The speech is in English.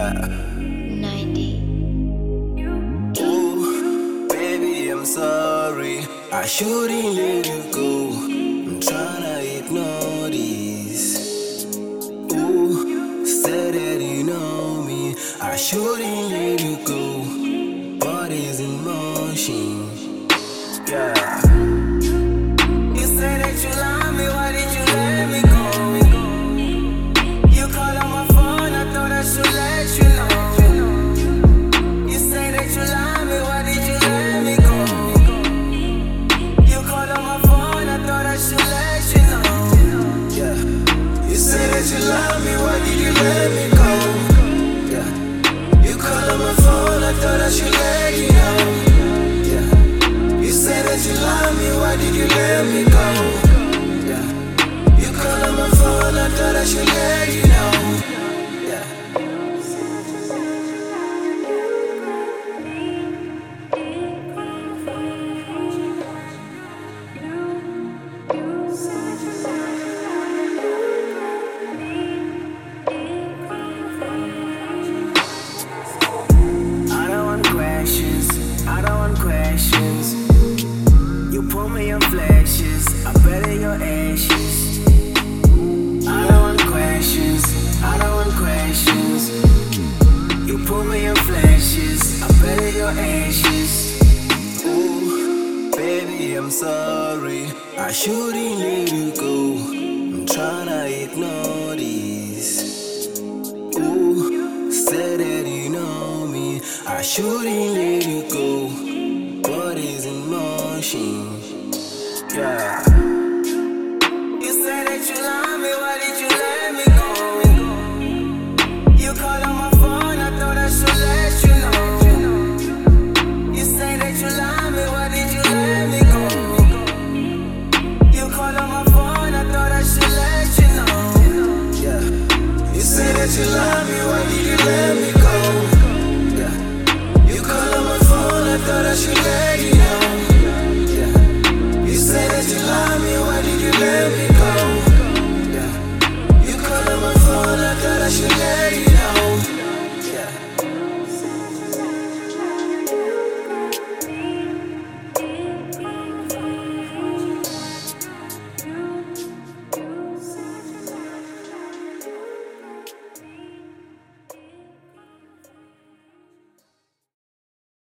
Yeah. 90. Ooh, baby, I'm sorry. I shouldn't let you go. I'm tryna ignore this. Ooh, say that you know me. I shouldn't let you go. Body's in motion. Yeah. You say that you love me, why did you let me go? You call on my phone, I thought I should let you know. You say that you love me, why did you let me go? You call on my phone, I thought I should let you know. Yeah. You say that you love me, why did you let me go? Yeah. You call on my phone, I thought I should let you know. Yeah. You say that you love me, why did you let me go? Yeah. You call on my phone, I thought I should let you know. Yeah. I don't want questions. You pull me in flashes, I bet in your ashes. I don't want questions. You pull me in flashes, I bet in your ashes. Ooh, baby, I'm sorry. I shouldn't let you go. I'm tryna ignore this. Ooh, say that you know me. I shouldn't let you go. Body's in motion. Yeah. You say that you love me, why did you let me go? You call on my phone, I thought I should let you know. You say that you love me, why did you let me go? You call on my phone, I thought I should let you know. Yeah. You say that you love me, why did you let me go? Yeah. You call on my phone, I thought I should let